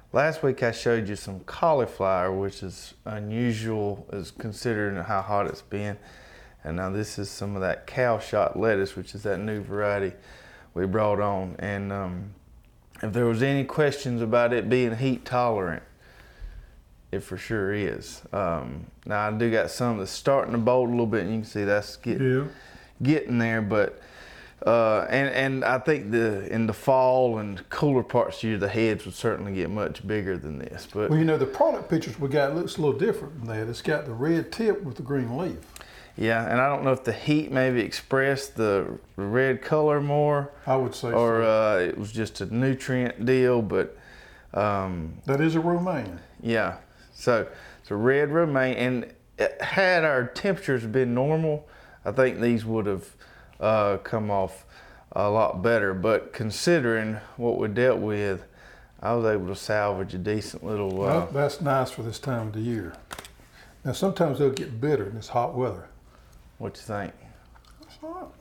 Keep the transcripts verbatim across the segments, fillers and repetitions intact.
last week I showed you some cauliflower, which is unusual as considering how hot it's been. And now this is some of that cow shot lettuce, which is that new variety we brought on. And um, if there was any questions about it being heat tolerant, it for sure is. Um, now I do got some that's starting to bolt a little bit, and you can see that's getting, Yeah. getting there. But uh, and and I think the in the fall and cooler parts of the year, the heads would certainly get much bigger than this. But Well, you know, the product pictures we got looks a little different than that. It's got the red tip with the green leaf. yeah, and I don't know if the heat maybe expressed the red color more, I would say or so. uh, it was just a nutrient deal. But um, That is a romaine. yeah, so it's a red romaine, and it, had our temperatures been normal, I think these would have uh, come off a lot better. But considering what we dealt with, I was able to salvage a decent little. Uh, Well, that's nice for this time of the year. Now, sometimes they'll get bitter in this hot weather. what you think? That's all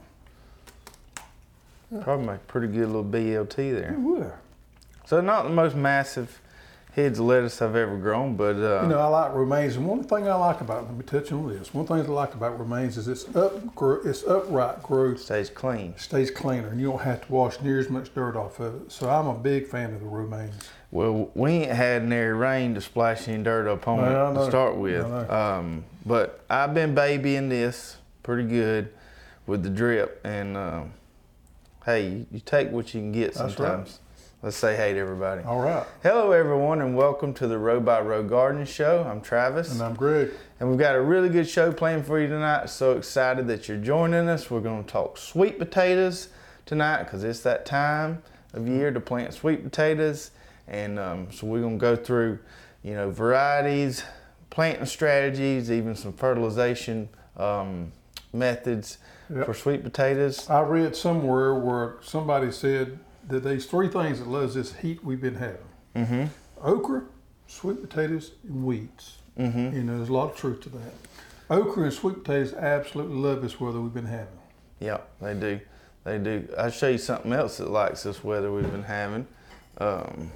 Probably make a pretty good little B L T right. there. It will. So not the most massive heads of lettuce I've ever grown, but uh, You know, I like romaines, and one thing I like about, let me touch on this. One thing I like about romaines is it's up, it's upright growth, stays clean. stays cleaner, and you don't have to wash near as much dirt off of it. So I'm a big fan of the romaines. Well, we ain't had nary rain to splash any dirt up on No, I it know. to start with. I know. Um, but I've been babying this pretty good with the drip, and um, hey, you, you take what you can get That's sometimes. Let's say hey to everybody. All right. Hello, everyone, and welcome to the Row by Row Garden Show. I'm Travis. And I'm Greg. And we've got a really good show planned for you tonight. So excited that you're joining us. We're going to talk sweet potatoes tonight because it's that time of year to plant sweet potatoes. And um, so we're going to go through, you know, varieties, planting strategies, even some fertilization um, methods Yep. for sweet potatoes. I read somewhere where somebody said that there's three things that loves this heat we've been having. Mm-hmm. Okra, sweet potatoes, and weeds. Mm-hmm. You know, there's a lot of truth to that. Okra and sweet potatoes absolutely love this weather we've been having. Yeah, they do. They do. I'll show you something else that likes this weather we've been having. Um,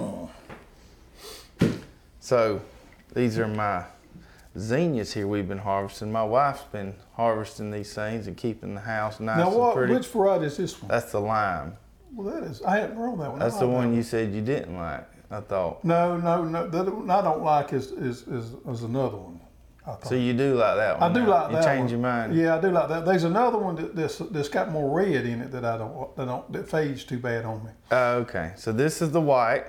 Hmm. So these are my zinnias here we've been harvesting. My wife's been harvesting these things and keeping the house nice Now, and what? pretty. Which variety is this one? That's the lime. Well, that is. I hadn't grown that one. I That's like the that one you said you didn't like, I thought. No, no, no. The other one I don't like is is is, is another one. I thought. So you do like that I one? do now. like you that change one. your mind? Yeah, I do like that. There's another one that that's, that's got more red in it that I don't that don't that fades too bad on me. Uh, okay, so this is the white.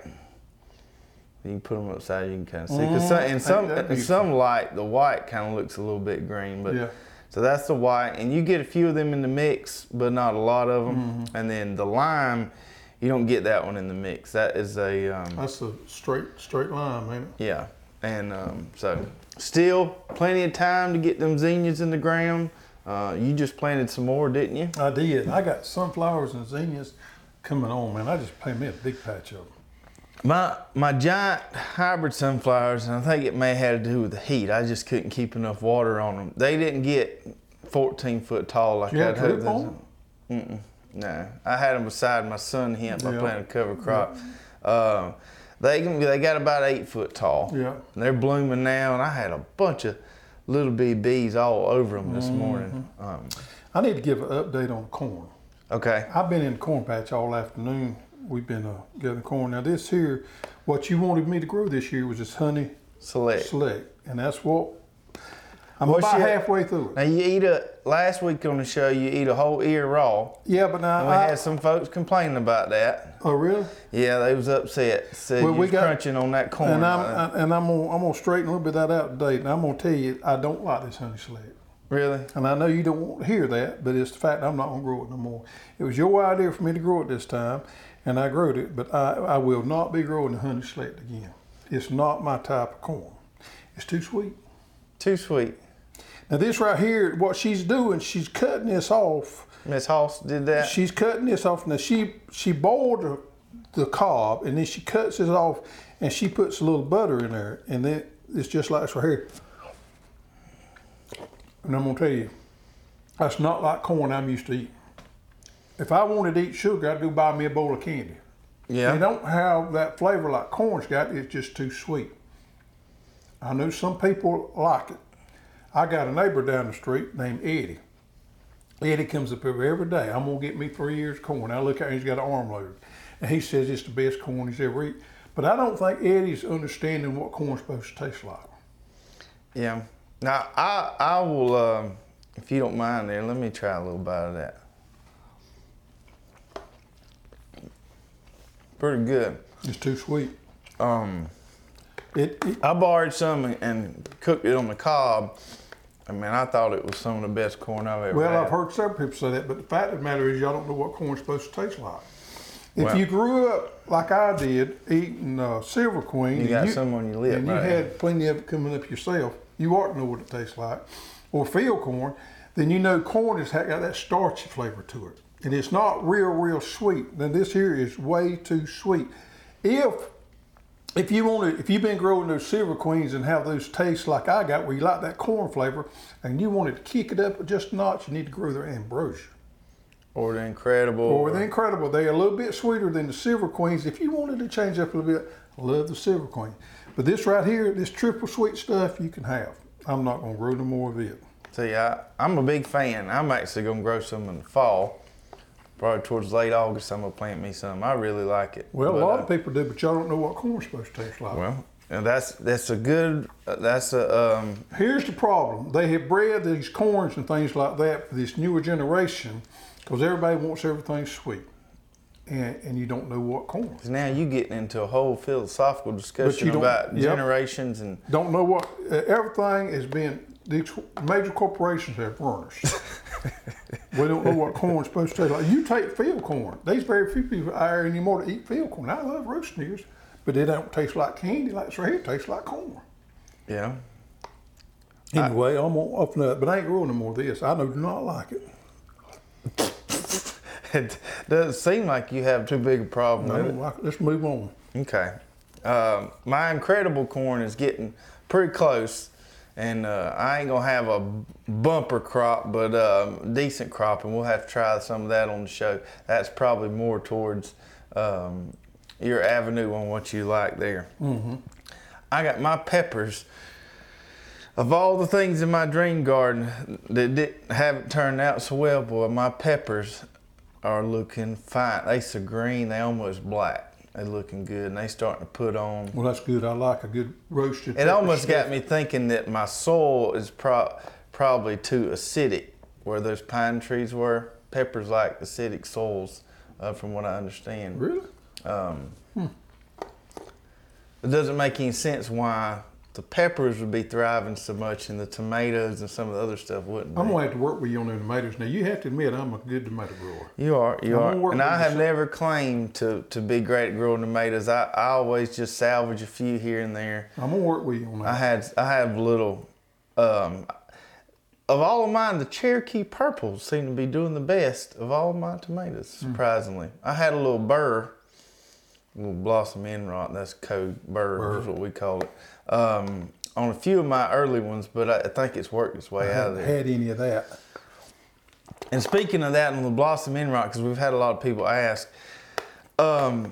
You can put them upside, you can kind of see. Cause some, in Ain't some that in some light, the white kind of looks a little bit green, but Yeah. so that's the white, and you get a few of them in the mix, but not a lot of them. Mm-hmm. And then the lime, you don't get that one in the mix. That is a um, That's a straight straight line, ain't it? yeah, and um, so still plenty of time to get them zinnias in the ground. Uh, you just planted some more, didn't you? I did. I got sunflowers and zinnias coming on, man. I just planted me a big patch of them. My my giant hybrid sunflowers, and I think it may have to do with the heat. I just couldn't keep enough water on them. They didn't get fourteen foot tall like You had I'd hoped. drip on them? Mm-mm, no, I had them beside my sun hemp. I Yeah. planted cover crop. Um, they can they got about eight foot tall. Yeah. And they're blooming now, and I had a bunch of little bitty bees all over them this Mm-hmm. morning. Um, I need to give an update on corn. okay. I've been in the corn patch all afternoon. We've been uh, gathering corn. Now this here, what you wanted me to grow this year was this honey Select. select, and that's what I'm What's about your- halfway through it. Now you eat a last week on the show. You eat a whole ear raw. Yeah, but now And we I, had some folks complaining about that. oh really? Yeah, they was upset. Said Well, you we was got- crunching on that corn. And I'm like that. I, and I'm gonna I'm gonna straighten a little bit of that out today. And I'm gonna tell you, I don't like this honey select. Really? And I know you don't want to hear that, but it's the fact I'm not gonna grow it no more. It was your idea for me to grow it this time, and I grew it, but I, I will not be growing the honey select again. It's not my type of corn. It's too sweet. Too sweet. Now this right here, what she's doing, she's cutting this off. Miss Hoss did that. She's cutting this off. Now she she boiled the, the cob, and then she cuts it off, and she puts a little butter in there, and then it's just like this right here. And I'm gonna tell you, that's not like corn I'm used to eating. If I wanted to eat sugar, I'd go buy me a bowl of candy. Yeah. They don't have that flavor like corn's got. It's just too sweet. I know some people like it. I got a neighbor down the street named Eddie. Eddie comes up here every day. I'm gonna get me three years of corn. I look at him, he's got an armload. And he says it's the best corn he's ever eaten. But I don't think Eddie's understanding what corn's supposed to taste like. Yeah. Now, I I will, um, if you don't mind there, let me try a little bite of that. Pretty good. It's too sweet. Um, It, it I borrowed some and, and cooked it on the cob. I mean, I thought it was some of the best corn I've ever well, had. I've heard several people say that, but the fact of the matter is y'all don't know what corn's supposed to taste like. If Well- you grew up like I did, eating uh, Silver Queen, You and got some on your lip, and you right? had plenty of it coming up yourself, you ought to know what it tastes like, or field corn, then you know corn has got that starchy flavor to it. And it's not real, real sweet. Now this here is way too sweet. If if you want to, if you've been growing those Silver Queens and have those tastes like I got, where you like that corn flavor, and you wanted to kick it up just a notch, you need to grow their Ambrosia. Or the Incredible. Or the Incredible. They're a little bit sweeter than the Silver Queens. If you wanted to change up a little bit, I love the Silver Queen. But this right here, this triple sweet stuff, you can have. I'm not going to grow no more of it. See, I, I'm a big fan. I'm actually going to grow some in the fall. Probably towards late August, I'm going to plant me some. I really like it. Well, But, a lot uh, of people do, but y'all don't know what corn's supposed to taste like. Well, and that's that's a good, uh, that's a, um, Here's the problem. They have bred these corns and things like that for this newer generation because everybody wants everything sweet. And, and you don't know what corn. now you getting into a whole philosophical discussion you don't- about yep. generations and, Don't know what, uh, everything is being, these major corporations have furnished. We don't know what corn's supposed to taste like. You take field corn. There's very few people out there anymore to eat field corn. I love roasting ears, but they don't taste like candy like this right here. It tastes like corn. yeah. Anyway, I, I'm gonna open up, but I ain't growing no more of this. I do not like it. It doesn't seem like you have too big a problem I with it. don't like it. Let's move on. Okay. Um, my Incredible corn is getting pretty close, and uh, I ain't gonna have a bumper crop, but um, decent crop, and we'll have to try some of that on the show. That's probably more towards um, your avenue on what you like there. Mm-hmm. I got my peppers. Of all the things in my dream garden that didn't, haven't turned out so well, boy, my peppers are looking fine. They so green, they almost black. They looking good, and they starting to put on. Well, that's good. I like a good roasted. It almost got me thinking that my soil is pro- probably too acidic, where those pine trees were. Peppers like acidic soils, uh, from what I understand. Really? Um, hmm. It doesn't make any sense why the peppers would be thriving so much and the tomatoes and some of the other stuff wouldn't be. I'm gonna have to work with you on the tomatoes. Now you have to admit I'm a good tomato grower. You are, you I'm are. gonna work And with I you have some- never claimed to, to be great at growing tomatoes. I, I always just salvage a few here and there. I'm gonna work with you on that. I had I have little, um, of all of mine, the Cherokee purples seem to be doing the best of all of my tomatoes, surprisingly. I had a little burr, a little blossom end rot, that's code burr, Burr. is what we call it, um, on a few of my early ones, but I, I think it's worked its way I out of haven't there. had any of that. And speaking of that, on the blossom end rot, because we've had a lot of people ask, um,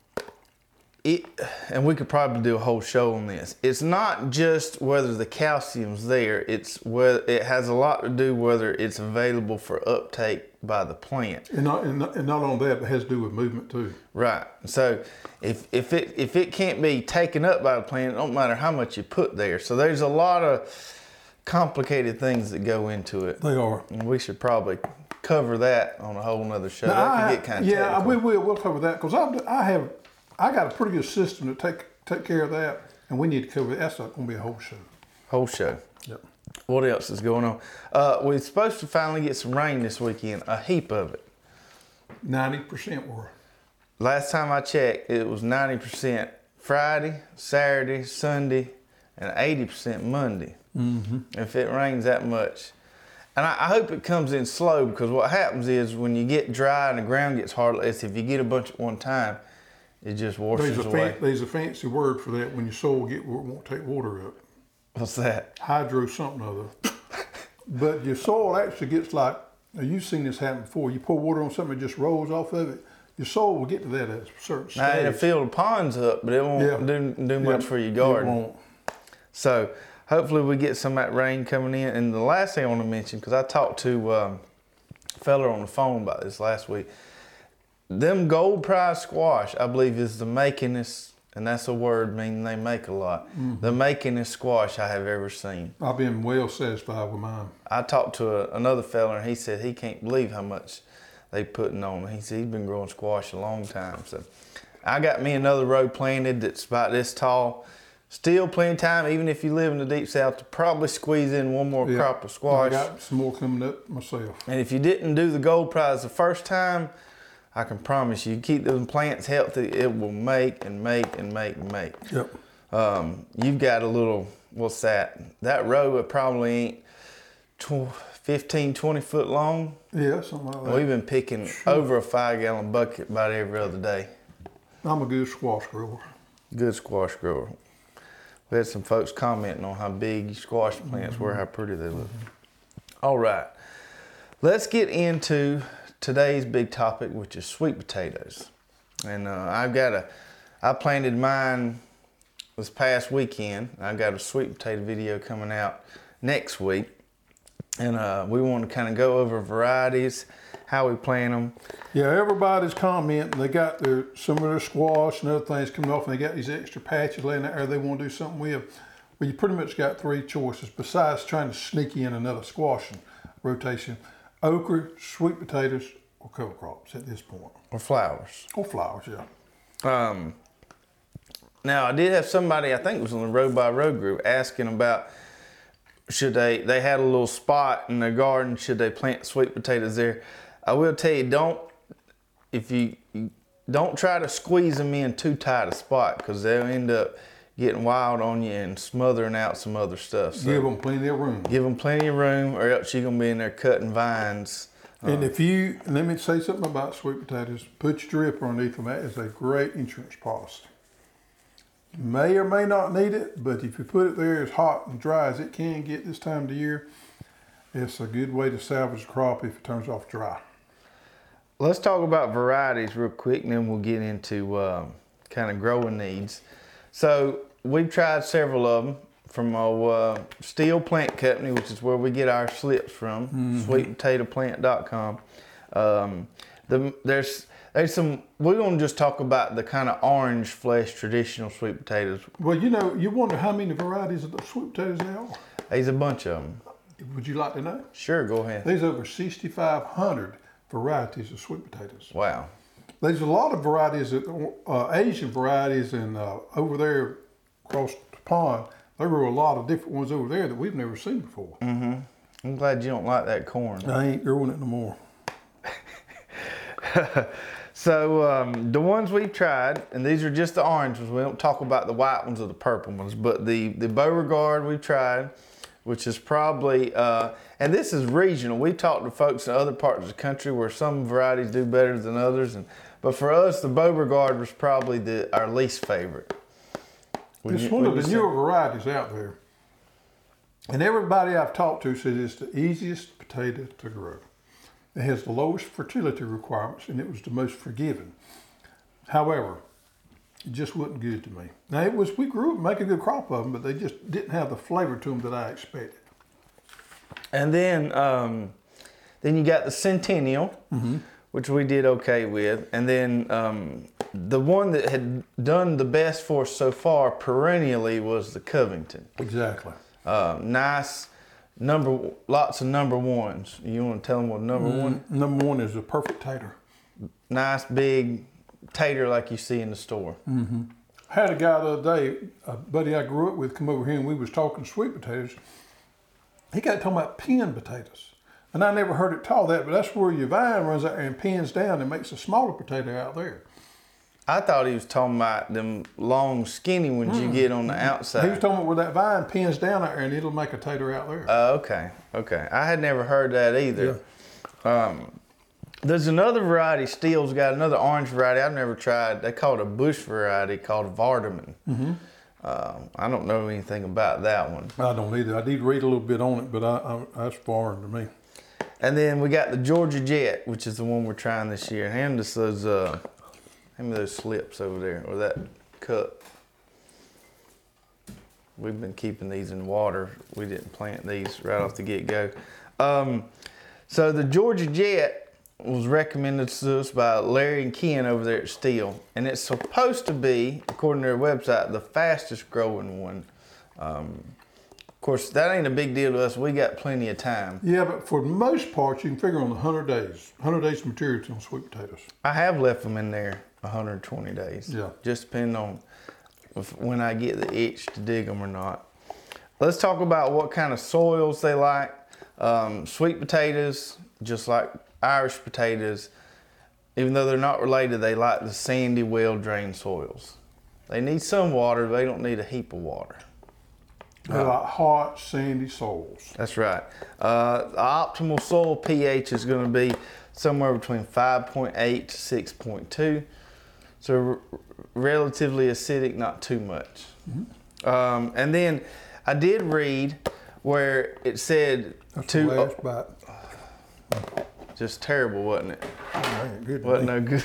it, and we could probably do a whole show on this. It's not just whether the calcium's there. It's whether it has a lot to do whether it's available for uptake by the plant. And not, and not, and not on that, but it has to do with movement too. Right. So if if it if it can't be taken up by the plant, it don't matter how much you put there. So there's a lot of complicated things that go into it. They are. And we should probably cover that on a whole nother show. Now, that I- could get kind of yeah, technical. we will. We'll cover that because I, I have, I got a pretty good system to take take care of that, and we need to cover it. That's not going to be a whole show. Whole show. Yep. What else is going on? Uh, we're supposed to finally get some rain this weekend, a heap of it. Ninety percent were. Last time I checked, it was ninety percent Friday, Saturday, Sunday, and eighty percent Monday. Mm-hmm. If it rains that much. And I, I hope it comes in slow, because what happens is when you get dry and the ground gets hard, if you get a bunch at one time, it just washes There's a, away. fan, there's a fancy word for that when your soil get won't take water up. What's that? Hydro something or other. But your soil actually gets like, now you've seen this happen before. You pour water on something, it just rolls off of it. your soil will get to that at a certain stage. Now it'll fill the ponds up, but it won't Yeah. do, do much Yeah, for your it garden. won't. So hopefully we get some of that rain coming in. And the last thing I want to mention, because I talked to um, a fella on the phone about this last week, them gold prize squash, I believe, is the makingest, and that's a word meaning they make a lot, mm-hmm. the makingest squash I have ever seen. I've been well satisfied with mine. I talked to a, another fella, and he said he can't believe how much they putting on. He said he's been growing squash a long time. So I got me another row planted that's about this tall. Still plenty of time, even if you live in the deep south, to probably squeeze in one more Yeah. crop of squash. I got some more coming up myself. And if you didn't do the gold prize the first time, I can promise you, you keep those plants healthy, it will make and make and make and make. Yep. Um, you've got a little, what's that? That row it probably ain't tw- fifteen, twenty foot long. Yeah, something like that. We've been picking sure. over a five gallon bucket about every other day. I'm a good squash grower. Good squash grower. We had some folks commenting on how big your squash plants mm-hmm. were, how pretty they look. Mm-hmm. All right, let's get into today's big topic, which is sweet potatoes. And uh, I've got a, I planted mine this past weekend. I've got a sweet potato video coming out next week. And uh, we want to kind of go over varieties, how we plant them. Yeah, everybody's commenting. They got their some of their squash and other things coming off, and they got these extra patches laying there they want to do something with. Well, you pretty much got three choices besides trying to sneak in another squash rotation: okra, sweet potatoes, or cover crops at this point. Or flowers. Or flowers, yeah. Um, now, I did have somebody, I think it was on the Row by Row group, asking about should they, they had a little spot in their garden, should they plant sweet potatoes there? I will tell you, don't, if you, you don't try to squeeze them in too tight a spot, because they'll end up getting wild on you and smothering out some other stuff. So give them plenty of room. Give them plenty of room, or else you're going to be in there cutting vines. And if you, let me say something about sweet potatoes, put your dripper underneath them. That is a great insurance policy. You may or may not need it, but if you put it there as hot and dry as it can get this time of the year, it's a good way to salvage the crop if it turns off dry. Let's talk about varieties real quick, and then we'll get into uh, kind of growing needs. So we've tried several of them from our uh, Steel Plant Company, which is where we get our slips from, mm-hmm. sweet potato plant dot com. Um, the, there's there's some, we're going to just talk about the kind of orange flesh traditional sweet potatoes. Well, you know, you wonder how many varieties of the sweet potatoes there are. There's a bunch of them. Would you like to know? Sure, go ahead. There's over sixty-five hundred varieties of sweet potatoes. Wow. There's a lot of varieties, of, uh, Asian varieties, and uh, over there across the pond, there were a lot of different ones over there that we've never seen before. Mm-hmm. I'm glad you don't like that corn. I ain't growing it no more. So um, the ones we've tried, and these are just the orange ones. We don't talk about the white ones or the purple ones, but the, the Beauregard we've tried, which is probably, uh, and this is regional. We talked to folks in other parts of the country where some varieties do better than others. And but for us, the Beauregard was probably the, our least favorite. Would it's you, one of the say? newer varieties out there. And everybody I've talked to says it's the easiest potato to grow. It has the lowest fertility requirements, and it was the most forgiving. However, it just wasn't good to me. Now, it was, we grew up and make a good crop of them, but they just didn't have the flavor to them that I expected. And then, um, then you got the Centennial, mm-hmm. which we did okay with. And then um, the one that had done the best for us so far perennially was the Covington. Exactly. Uh, nice. Number, lots of number ones. You want to tell them what number mm, one? Number one is a perfect tater. Nice big tater like you see in the store. Mm-hmm. I had a guy the other day, a buddy I grew up with, come over here and we was talking sweet potatoes. He got talking about pin potatoes. And I never heard it called that, but that's where your vine runs out and pins down and makes a smaller potato out there. I thought he was talking about them long, skinny ones mm. you get on the outside. He was talking about where that vine pins down out there and it'll make a tater out there. Uh, okay, okay. I had never heard that either. Yeah. Um, there's another variety, Steele's got another orange variety I've never tried. They call it a bush variety called Vardaman. Mm-hmm. Um, I don't know anything about that one. I don't either. I did read a little bit on it, but I, I, that's foreign to me. And then we got the Georgia Jet, which is the one we're trying this year. Hand us those, uh, hand me those slips over there, or that cup. We've been keeping these in water. We didn't plant these right off the get-go. Um, so the Georgia Jet was recommended to us by Larry and Ken over there at Steel. And it's supposed to be, according to their website, the fastest growing one. Um, Of course, that ain't a big deal to us. We got plenty of time. Yeah, but for the most part, you can figure on one hundred days. one hundred days of maturity on sweet potatoes. I have left them in there one hundred twenty days. Yeah. Just depending on if, when I get the itch to dig them or not. Let's talk about what kind of soils they like. Um, sweet potatoes, just like Irish potatoes, even though they're not related, they like the sandy, well-drained soils. They need some water, but they don't need a heap of water. They like hot, sandy soils. That's right. Uh, the optimal soil pH is going to be somewhere between five point eight to six point two. So r- relatively acidic, not too much. Mm-hmm. Um, and then I did read where it said That's to the last bite. just terrible, wasn't it? Oh, ain't good to Wasn't me. no good.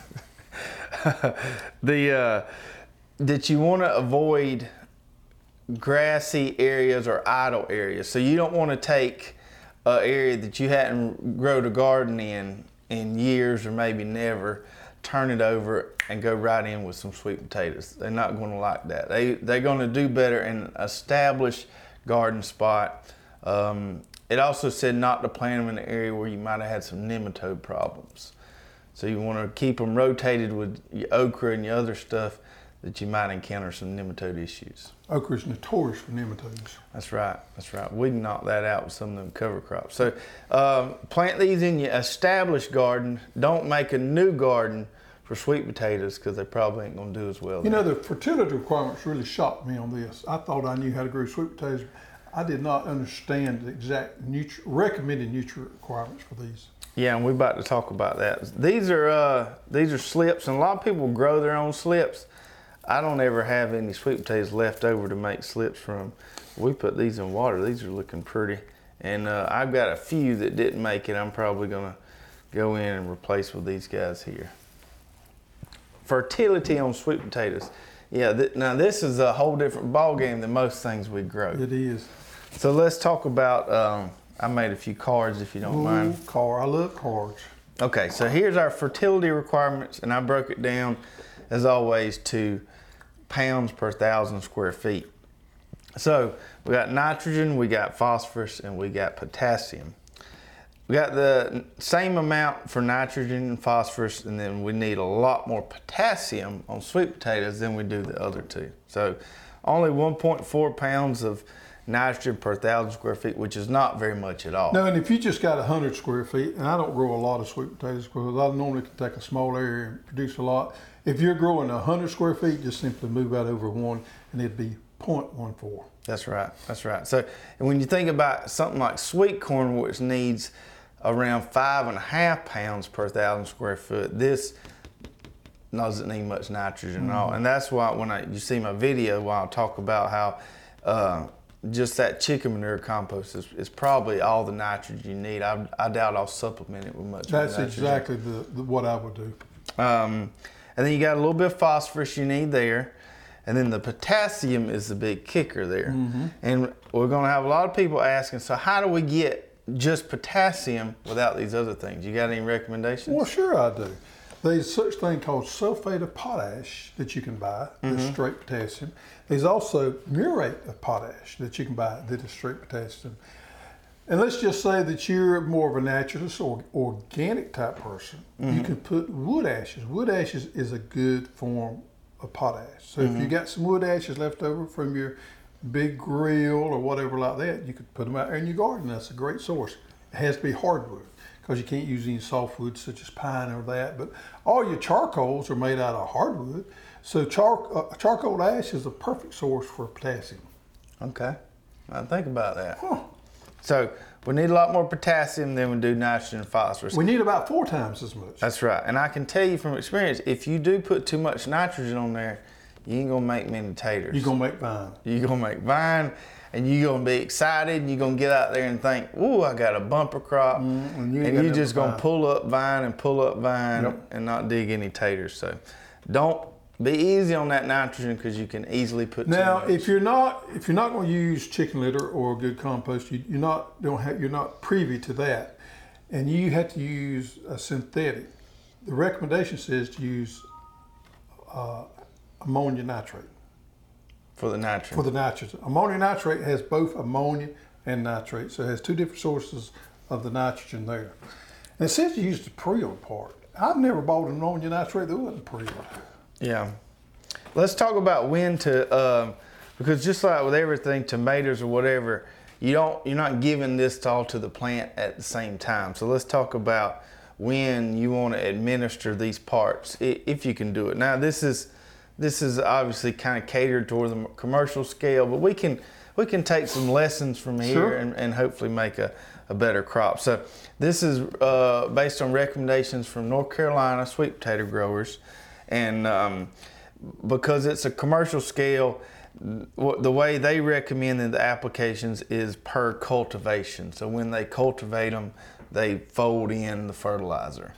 the uh, that you want to avoid grassy areas or idle areas. So you don't want to take an area that you hadn't grown a garden in in years or maybe never, turn it over and go right in with some sweet potatoes. They're not going to like that. They, they're going to do better in an established garden spot. Um, it also said not to plant them in an area where you might have had some nematode problems. So you want to keep them rotated with your okra and your other stuff that you might encounter some nematode issues. Okra is notorious for nematodes. That's right, that's right. We can knock that out with some of them cover crops. So um, plant these in your established garden. Don't make a new garden for sweet potatoes because they probably ain't gonna do as well. You there. know, the fertility requirements really shocked me on this. I thought I knew how to grow sweet potatoes. I did not understand the exact nutri- recommended nutrient requirements for these. Yeah, and we're about to talk about that. These are uh, these are slips, and a lot of people grow their own slips. I don't ever have any sweet potatoes left over to make slips from. We put these in water. These are looking pretty. And uh, I've got a few that didn't make it. I'm probably gonna go in and replace with these guys here. Fertility on sweet potatoes. Yeah, th- now this is a whole different ball game than most things we grow. It is. So let's talk about, um, I made a few cards if you don't Ooh, mind. car. I love cards. Okay, so here's our fertility requirements, and I broke it down, as always, to pounds per thousand square feet. So we got nitrogen, we got phosphorus, and we got potassium. We got the same amount for nitrogen and phosphorus, and then we need a lot more potassium on sweet potatoes than we do the other two. So only one point four pounds of nitrogen per thousand square feet, which is not very much at all. No, and if you just got one hundred square feet, and I don't grow a lot of sweet potatoes because I normally can take a small area and produce a lot. If you're growing one hundred square feet, just simply move out over one and it'd be zero point one four. That's right, that's right. So and when you think about something like sweet corn, which needs around five and a half pounds per thousand square foot, this doesn't need much nitrogen mm-hmm. at all. And that's why when I you see my video, while I talk about how uh, just that chicken manure compost is, is probably all the nitrogen you need. I, I doubt I'll supplement it with much. That's nitrogen. exactly the, the what I would do. Um, and then you got a little bit of phosphorus you need there. And then the potassium is the big kicker there. Mm-hmm. And we're going to have a lot of people asking, so how do we get just potassium without these other things? You got any recommendations? Well, sure I do. There's such thing called sulfate of potash that you can buy, that's mm-hmm. straight potassium. There's also murate of potash that you can buy that is straight potassium. And let's just say that you're more of a naturalist or organic type person. Mm-hmm. You can put wood ashes. Wood ashes is a good form of potash. So mm-hmm. if you got some wood ashes left over from your big grill or whatever like that, you could put them out there in your garden. That's a great source. It has to be hardwood because you can't use any softwood such as pine or that. But all your charcoals are made out of hardwood. So char- uh, charcoal ash is a perfect source for potassium. Okay, I'll think about that. Huh. So we need a lot more potassium than we do nitrogen and phosphorus. We need about four times as much. That's right. And I can tell you from experience, if you do put too much nitrogen on there, you ain't gonna make many taters. You're gonna make vine. You're gonna make vine. and you're gonna be excited, and you're gonna get out there and think, "Ooh, I got a bumper crop," Mm, and you ain't and got you're nothing just to gonna vine. pull up vine and pull up vine Yep. and not dig any taters. So, don't be easy on that nitrogen because you can easily put too Now, much. if you're not if you're not going to use chicken litter or good compost, you, you're not don't have you're not privy to that, and you have to use a synthetic. The recommendation says to use uh, ammonia nitrate for the nitrogen. for the nitrogen. Ammonia nitrate has both ammonia and nitrate, so it has two different sources of the nitrogen there. And it says to use the pre-owned part. I've never bought an ammonia nitrate that wasn't pre-owned. Yeah. Let's talk about when to, um, because just like with everything, tomatoes or whatever, you don't, you're not giving this all to the plant at the same time. So let's talk about when you want to administer these parts, if you can do it. Now this is, this is obviously kind of catered toward the commercial scale, but we can, we can take some lessons from here Sure. and, and hopefully make a, a better crop. So this is uh, based on recommendations from North Carolina sweet potato growers. And um, because it's a commercial scale, the way they recommend the applications is per cultivation. So when they cultivate them, they fold in the fertilizer.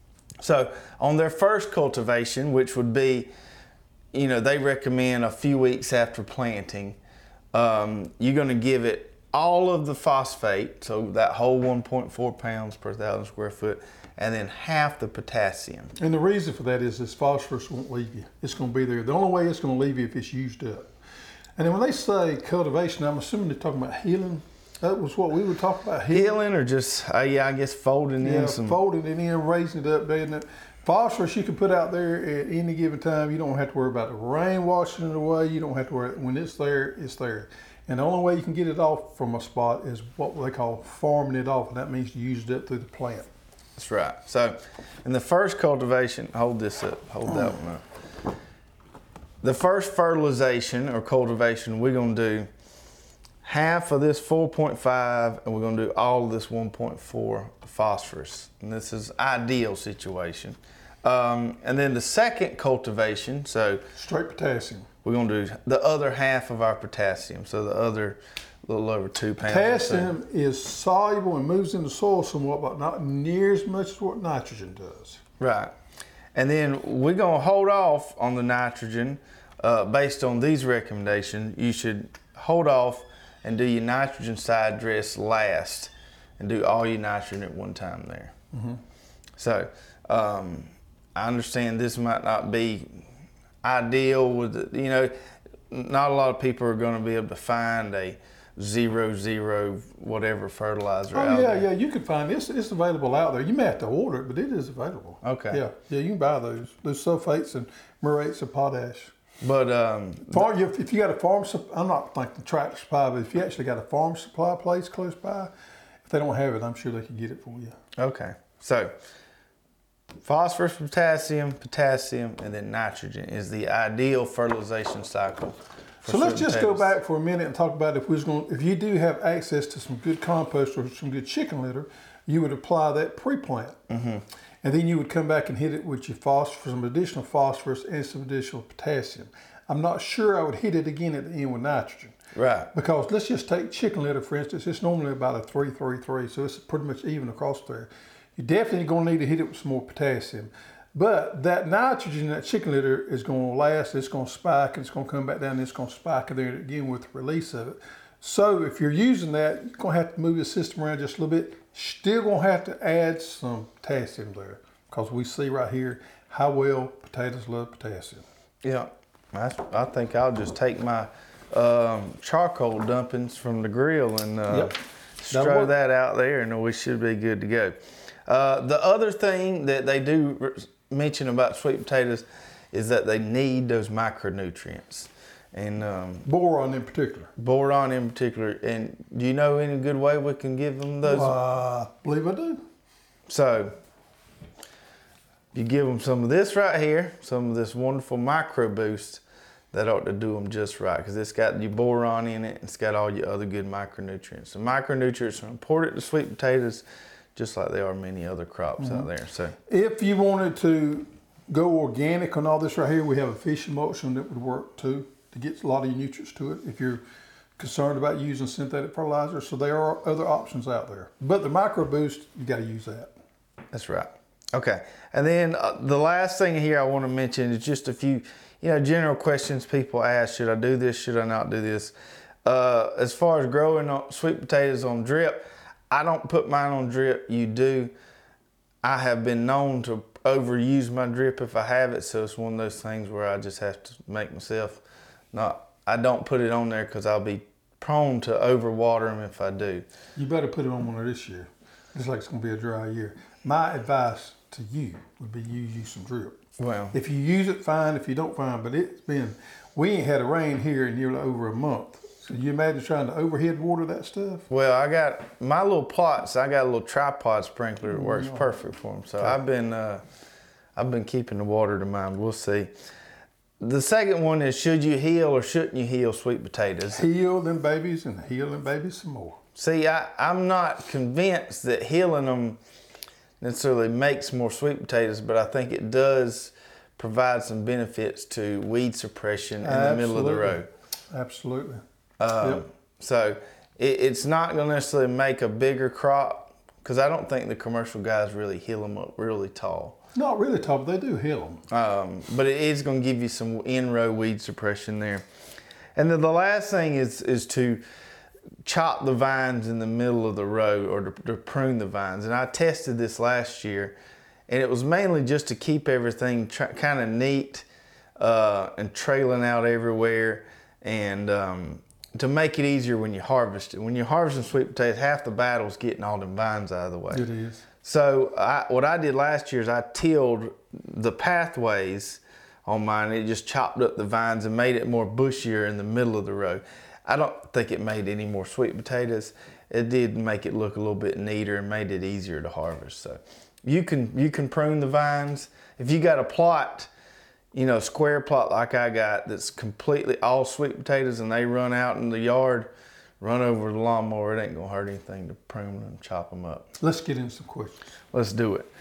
So on their first cultivation, which would be, you know, they recommend a few weeks after planting, um, you're going to give it all of the phosphate, so that whole one point four pounds per thousand square foot, and then half the potassium. And the reason for that is this phosphorus won't leave you. It's going to be there. The only way it's going to leave you if it's used up. And then when they say cultivation, I'm assuming they're talking about healing. That was what we were talking about, healing. Healing or just, uh, yeah, I guess folding Yeah, in some. folding it in, raising it up, bathing it. Phosphorus you can put out there at any given time. You don't have to worry about the rain washing it away. You don't have to worry. When it's there, it's there. And the only way you can get it off from a spot is what they call farming it off, and that means you use it up through the plant. That's right. So in the first cultivation, hold this up, hold that one up. The first fertilization or cultivation, we're going to do half of this four point five and we're going to do all of this one point four phosphorus. And this is ideal situation. Um, and then the second cultivation, so Straight potassium. we're going to do the other half of our potassium. So the other little over two pounds. Potassium is soluble and moves in the soil somewhat, but not near as much as what nitrogen does. Right. And then we're going to hold off on the nitrogen uh, based on these recommendations. You should hold off and do your nitrogen side dress last and do all your nitrogen at one time there. Mm-hmm. So um, I understand this might not be ideal with, you know, not a lot of people are going to be able to find a zero, zero, whatever fertilizer Oh out yeah, there. yeah. You can find this. It's available out there. You may have to order it, but it is available. Okay. Yeah, yeah. You can buy those. Those sulfates and murates of potash. But um, Farm, you- if you got a farm, sup- I'm not like the tractor supply, but if you actually got a farm supply place close by, if they don't have it, I'm sure they can get it for you. okay, so phosphorus, potassium, potassium, and then nitrogen is the ideal fertilization cycle. for So let's sweet just go potatoes. back for a minute and talk about if we was going, if you do have access to some good compost or some good chicken litter, you would apply that pre-plant, Mm-hmm. and then you would come back and hit it with your phosphorus, some additional phosphorus and some additional potassium. I'm not sure I would hit it again at the end with nitrogen. Right. Because let's just take chicken litter, for instance. It's normally about a three three three, so it's pretty much even across there. You're definitely going to need to hit it with some more potassium. But that nitrogen, that chicken litter is going to last, it's going to spike, and it's going to come back down, and it's going to spike there again with the release of it. So if you're using that, you're going to have to move the system around just a little bit. Still going to have to add some potassium there, because we see right here how well potatoes love potassium. Yeah, I, I think I'll just take my um, charcoal dumpings from the grill and uh, Yep. That'll strow work. that out there, and we should be good to go. Uh, the other thing that they do r- mention about sweet potatoes is that they need those micronutrients, and um, Boron in particular. boron in particular. And do you know any good way we can give them those? Uh, I believe I do. So you give them some of this right here, some of this wonderful micro boost, that ought to do them just right, because it's got your boron in it, it's got all your other good micronutrients. So micronutrients are important to sweet potatoes, just like they are many other crops Mm-hmm. out there. So If you wanted to go organic on all this right here, we have a fish emulsion that would work too to get a lot of your nutrients to it. If you're concerned about using synthetic fertilizer, so there are other options out there. But the Micro Boost, you got to use that. That's right. Okay. And then uh, the last thing here I want to mention is just a few, you know, general questions people ask. Should I do this? Should I not do this? Uh, as far as growing sweet potatoes on drip, I don't put mine on drip. You do. I have been known to overuse my drip if I have it. So it's one of those things where I just have to make myself not, I don't put it on there because I'll be prone to overwater them if I do. You better put it on one of this year. Looks like it's going to be a dry year. My advice to you would be you use some drip. Well, if you use it, fine. If you don't, fine. But it's been, we ain't had a rain here in nearly over a month. So you imagine trying to overhead water that stuff? Well, I got my little pots. I got a little tripod sprinkler that works perfect for them. So okay. I've been, uh, I've been keeping the water to mine. We'll see. The second one is, should you heal or shouldn't you heal sweet potatoes? Heal them babies and heal them babies some more. See, I, I'm not convinced that healing them necessarily makes more sweet potatoes, but I think it does provide some benefits to weed suppression in Absolutely. the middle of the road. Absolutely. Um, yep. So it, it's not going to necessarily make a bigger crop, because I don't think the commercial guys really heal them up really tall. Not really tall, but they do heal them. Um, but it is going to give you some in-row weed suppression there. And then the last thing is is to chop the vines in the middle of the row, or to, to prune the vines. And I tested this last year, and it was mainly just to keep everything kind of neat uh, and trailing out everywhere, and um, to make it easier when you harvest it. When you're harvesting sweet potatoes, half the battle is getting all them vines out of the way. It is. So I, what I did last year is I tilled the pathways on mine. It just chopped up the vines and made it more bushier in the middle of the row. I don't think it made any more sweet potatoes. It did make it look a little bit neater and made it easier to harvest. So you can you can prune the vines. If you got a plot, you know, square plot like I got that's completely all sweet potatoes and they run out in the yard, run over the lawnmower. It ain't gonna hurt anything to prune them and chop them up. Let's get into some questions. Let's do it.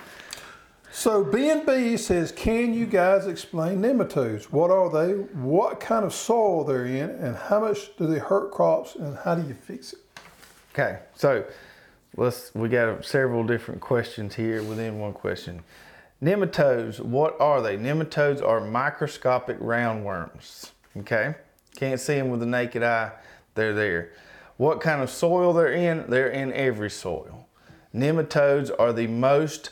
So B and B says, can you guys explain nematodes? What are they? What kind of soil they're in? And how much do they hurt crops? And how do you fix it? Okay, so let's we got several different questions here within one question. Nematodes, what are they? Nematodes are microscopic roundworms. Okay, can't see them with the naked eye. They're there. What kind of soil they're in? They're in every soil. Nematodes are the most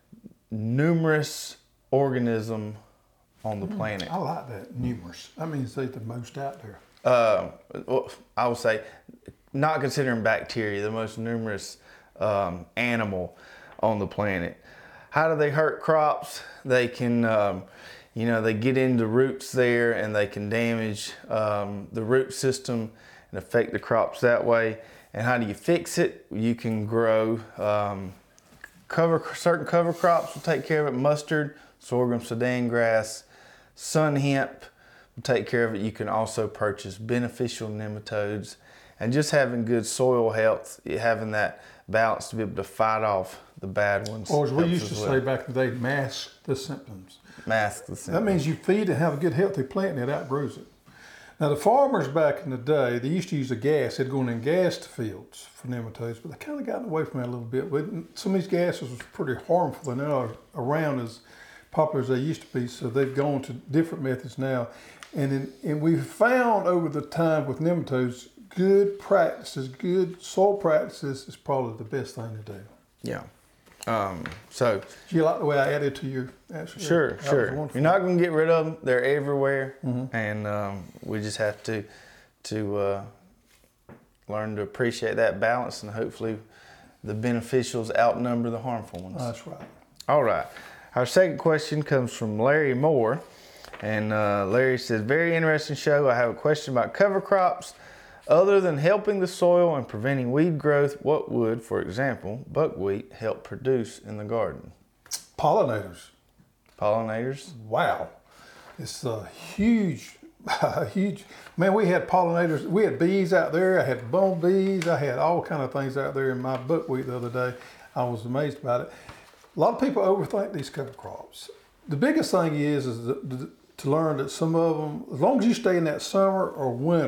numerous organism on the planet. I like that, numerous. That means they're the most out there. Uh, well, I would say, not considering bacteria, the most numerous um, animal on the planet. How do they hurt crops? They can, um, you know, they get into roots there and they can damage um, the root system and affect the crops that way. And how do you fix it? You can grow um, cover certain cover crops will take care of it. Mustard, sorghum, Sudan grass, sun hemp will take care of it. You can also purchase beneficial nematodes, and just having good soil health, having that balance to be able to fight off the bad ones. Or as we used to well. say back in the day, mask the symptoms. Mask the symptoms. That means you feed and have a good healthy plant and it outgrows it. Now the farmers back in the day, they used to use a gas. They'd go in and gas the fields for nematodes, but they kind of gotten away from that a little bit. But some of these gases was pretty harmful and they're not around as popular as they used to be, so they've gone to different methods now. And, in, and we've found over the time with nematodes, good practices, good soil practices is probably the best thing to do. Yeah. Um, so. Do you like the way I added to your answer? Sure, that sure. You're not going to get rid of them. They're everywhere. Mm-hmm. And um, we just have to, to uh, learn to appreciate that balance, and hopefully the beneficials outnumber the harmful ones. That's right. All right. Our second question comes from Larry Moore. And uh, Larry says, very interesting show. I have a question about cover crops. Other than helping the soil and preventing weed growth, what would, for example, buckwheat help produce in the garden? Pollinators. Pollinators? Wow. It's a huge, huge, man, we had pollinators. We had bees out there. I had bumblebees. I had all kind of things out there in my buckwheat the other day. I was amazed about it. A lot of people overthink these cover crops. The biggest thing is, is the, the, to learn that some of them, as long as you stay in that summer or winter,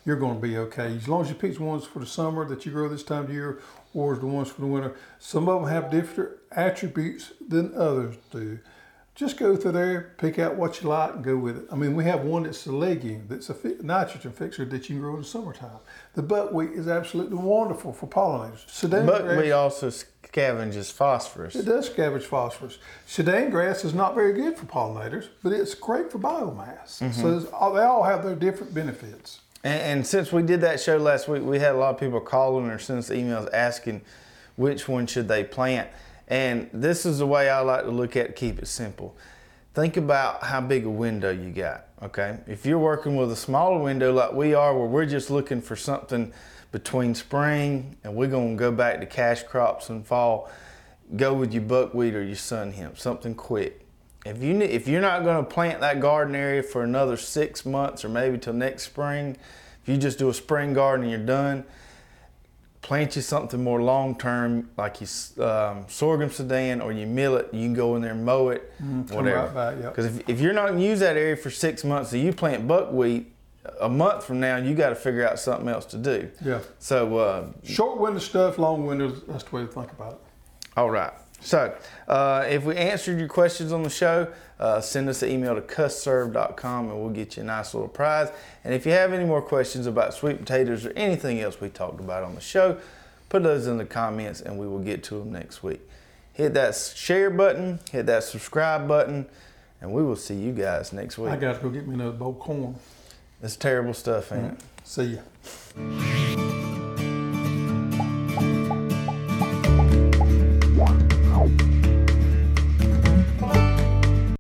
you're going to be okay. As long as you pick the ones for the summer that you grow this time of year, or the ones for the winter. Some of them have different attributes than others do. Just go through there, pick out what you like, and go with it. I mean, we have one that's a legume, that's a fi- nitrogen fixer that you can grow in the summertime. The buckwheat is absolutely wonderful for pollinators. Sudan Buckwheat grass, also scavenges phosphorus. it does scavenge phosphorus. Sudan grass is not very good for pollinators, but it's great for biomass. Mm-hmm. So it's- all- they all have their different benefits. And, and since we did that show last week, we had a lot of people calling or sending us emails asking which one should they plant. And this is the way I like to look at it, keep it simple. Think about how big a window you got, okay? If you're working with a smaller window like we are, where we're just looking for something between spring and we're gonna go back to cash crops in fall, go with your buckwheat or your sun hemp, something quick. If, you, if you're not gonna plant that garden area for another six months or maybe till next spring, if you just do a spring garden and you're done, plant you something more long-term, like you um, sorghum Sudan or you millet. You can go in there and mow it, Mm, come whatever. right back, yep. Because if, if you're not going to use that area for six months, so you plant buckwheat, a month from now, you got to figure out something else to do. Yeah. So, uh, Short window stuff, long windows, that's the way to think about it. all right. So, uh, if we answered your questions on the show, uh, send us an email to cuss serve dot com and we'll get you a nice little prize. And if you have any more questions about sweet potatoes or anything else we talked about on the show, put those in the comments and we will get to them next week. Hit that share button, hit that subscribe button, and we will see you guys next week. I got to go get me another bowl of corn. It's terrible stuff, ain't it? See ya.